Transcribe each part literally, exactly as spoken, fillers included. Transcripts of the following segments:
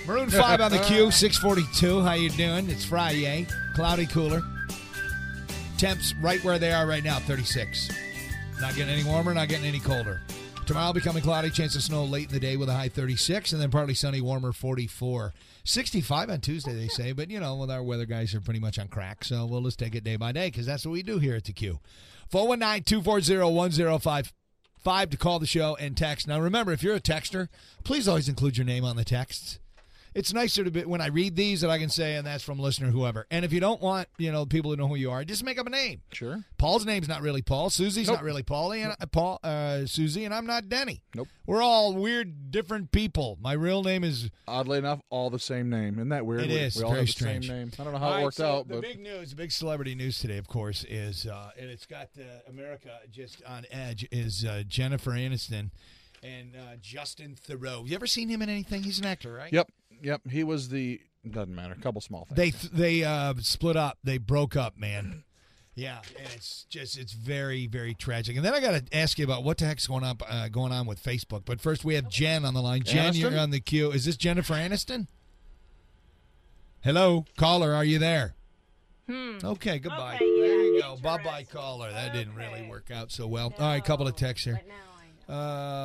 Maroon five on the Q, six forty-two. How you doing? It's Friday. Cloudy, cooler. Temps right where they are right now, thirty-six. Not getting any warmer, not getting any colder. Tomorrow becoming cloudy, chance of snow late in the day with a high thirty-six, and then partly sunny, warmer, forty-four. sixty-five on Tuesday, they say, but, you know, well, our weather guys are pretty much on crack, so we'll just take it day by day because that's what we do here at the Q. four one nine, two four zero, one zero five five to call the show and text. Now, remember, if you're a texter, please always include your name on the texts. It's nicer to be when I read these that I can say, and that's from listener whoever. And if you don't want, you know, people to know who you are, just make up a name. Sure. Paul's name's not really Paul. Susie's Nope. not really Paulie, and uh, Paul, uh, Susie, and I'm not Denny. Nope. We're all weird, different people. My real name is. Oddly enough, all the same name. Isn't that weird? It we, is We all very have the strange. same name. I don't know how All it right, worked so out, the but big news, the big celebrity news today, of course, is uh, and it's got uh, America just on edge. Is uh, Jennifer Aniston and uh, Justin Theroux. You ever seen him in anything? He's an actor, right? Yep. Yep. He was the. Doesn't matter. A couple small things. They they uh, split up. They broke up, man. Yeah, and it's just it's very very tragic. And then I got to ask you about what the heck's going on uh, going on with Facebook. But first, we have Jen on the line. Jen, Aniston? you're on the queue. Is this Jennifer Aniston? Hello, caller. Are you there? Hmm. Okay, goodbye. Okay, yeah, there you go. interesting. Bye bye, caller. That didn't really Okay. work out so well. All right, couple of texts here. But now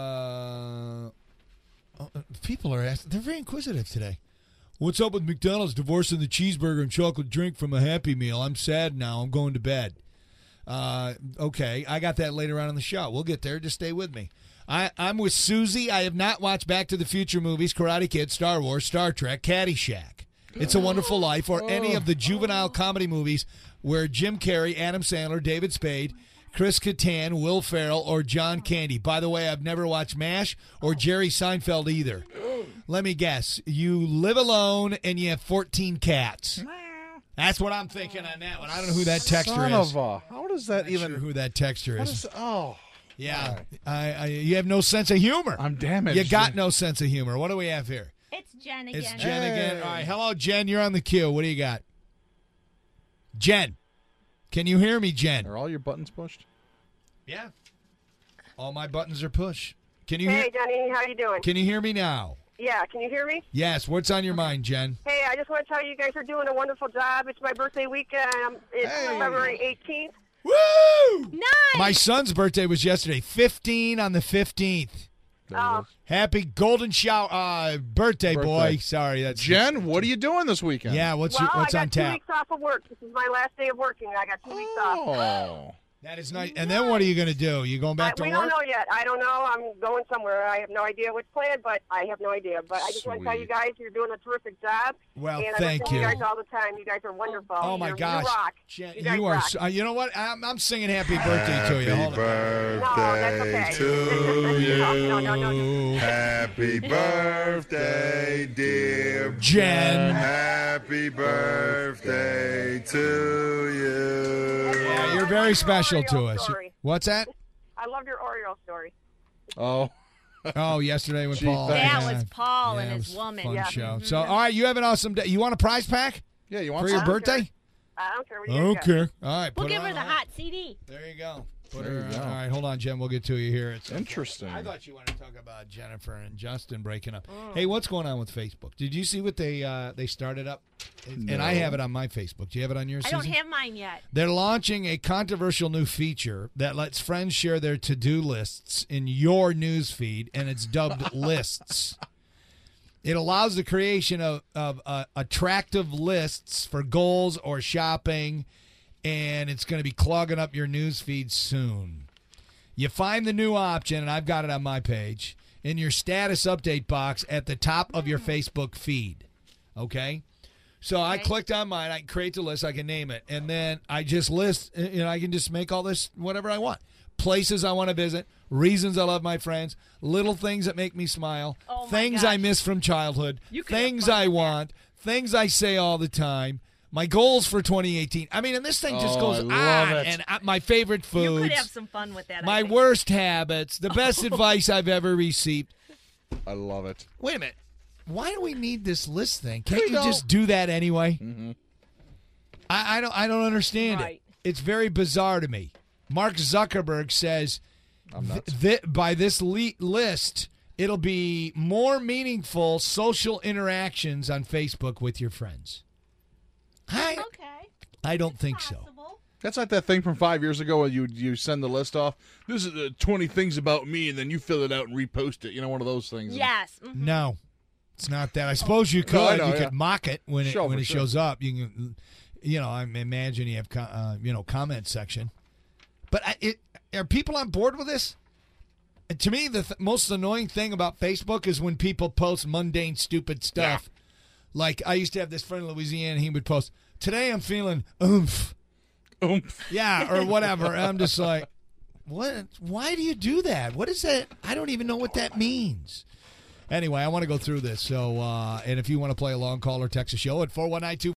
I know. Uh, oh, people are asking. They're very inquisitive today. What's up with McDonald's divorcing the cheeseburger and chocolate drink from a Happy Meal? I'm sad now. I'm going to bed. Uh, okay, I got that later on in the show. We'll get there. Just stay with me. I, I'm with Susie. I have not watched Back to the Future movies, Karate Kid, Star Wars, Star Trek, Caddyshack, It's a Wonderful Life, or any of the juvenile comedy movies where Jim Carrey, Adam Sandler, David Spade, Chris Kattan, Will Ferrell, or John Candy. By the way, I've never watched MASH or Jerry Seinfeld either. Let me guess. You live alone and you have fourteen cats. That's what I'm thinking on that one. I don't know who that texter Son is. of a, how does that Not even? sure who that texter how is. does- oh, Yeah, Why? I, I, you have no sense of humor. I'm damaged. You got no sense of humor. What do we have here? It's Jen again. It's Jen again. Hey. All right, hello, Jen. You're on the queue. What do you got? Jen, can you hear me, Jen? Are all your buttons pushed? Yeah. All my buttons are push. Can you Hey, hear? Johnny, how you doing? Can you hear me now? Yeah, can you hear me? Yes. What's on your mind, Jen? Hey, I just want to tell you, you guys are doing a wonderful job. It's my birthday weekend. Um, It's Hey. February eighteenth. Woo! Nice. My son's birthday was yesterday. Fifteen on the fifteenth. There it Oh. is. Happy golden shower uh, birthday, boy. Birthday. Sorry, that's Jen, what are you doing this weekend? Yeah. What's Well, your, what's I got on two tap? weeks off of work. This is my last day of working. I got two weeks off. Oh. That is nice. And then what are you going to do? You going back I, to we work? don't know yet. I don't know. I'm going somewhere. I have no idea what's planned, but I have no idea. But I just want to tell you Sweet. guys, you're doing a terrific job. Well, and I thank listen you. to you guys all the time. You guys are wonderful. Oh my You're- gosh, you rock. Jen, You guys you are. rock. So, uh, you know what? I'm, I'm singing happy birthday to you. Hold on. No, that's okay. to you. No, no, no, no. Happy birthday, dear Jen. Happy birthday to you. Yeah, you're I very love your special to Oreo us. story. What's that? I love your Oreo story. Oh. Oh, yesterday with Gee, Paul. thanks. That Yeah. was Paul Yeah, and it his was woman. Fun Yeah. show. Mhm. So, all right, you have an awesome day. You want a prize pack Yeah, you want for your I don't birthday? care. I don't care what I you don't guys care. All right, We'll put give it her on. the hot C D. There you go. Put There her. you go. All right, hold on, Jen. We'll get to you here. It's Interesting. I thought you wanted to talk about Jennifer and Justin breaking up. Mm. Hey, what's going on with Facebook? Did you see what they uh, they started up? And and I No. have it on my Facebook. Do you have it on yours? I don't Susan? have mine yet. They're launching a controversial new feature that lets friends share their to-do lists in your news feed, and it's dubbed Lists. It allows the creation of, of uh, attractive lists for goals or shopping, and it's going to be clogging up your news feed soon. You find the new option, and I've got it on my page, in your status update box at the top of your Facebook feed. Okay? So I Okay. clicked on mine. I can create the list. I can name it. And then I just list, you know, I can just make all this whatever I want. Places I want to visit, reasons I love my friends, little things that make me smile, Oh, my things I gosh. miss from childhood, You could have things fun I with that. want, things I say all the time, my goals for twenty eighteen. I mean, and this thing just Oh, goes I love on. it. And uh, my favorite You foods, could have some fun with that. I my think. worst habits, the best advice I've ever received. I love it. Wait a minute. Why do we need this list thing? Can't There you you go. just do that anyway? Mm-hmm. I, I don't. I don't understand Right. it. It's very bizarre to me. Mark Zuckerberg says I'm nuts. th- th- by this le- list, It'll be more meaningful social interactions on Facebook with your friends. I, Okay. I don't think so. Possible. That's like that thing from five years ago where you you send the list off. This is the twenty things about me, and then you fill it out and repost it. You know, one of those things. Yes. mhm. No, it's not that. I suppose you could. No, I know, you yeah. could mock it when it Sure, when for it sure. shows up. You can, you know, I imagine you have co- uh, you know comment section. But I, it, are people on board with this? And to me, the th- most annoying thing about Facebook is when people post mundane, stupid stuff. Like I used to have this friend in Louisiana. He would post, "Today I'm feeling oomph." Oomph. Yeah, or whatever. And I'm just like, what? Why do you do that? What is that? I don't even know what that means. Anyway, I want to go through this. So, uh, and if you want to play along, call or text the show at four one nine two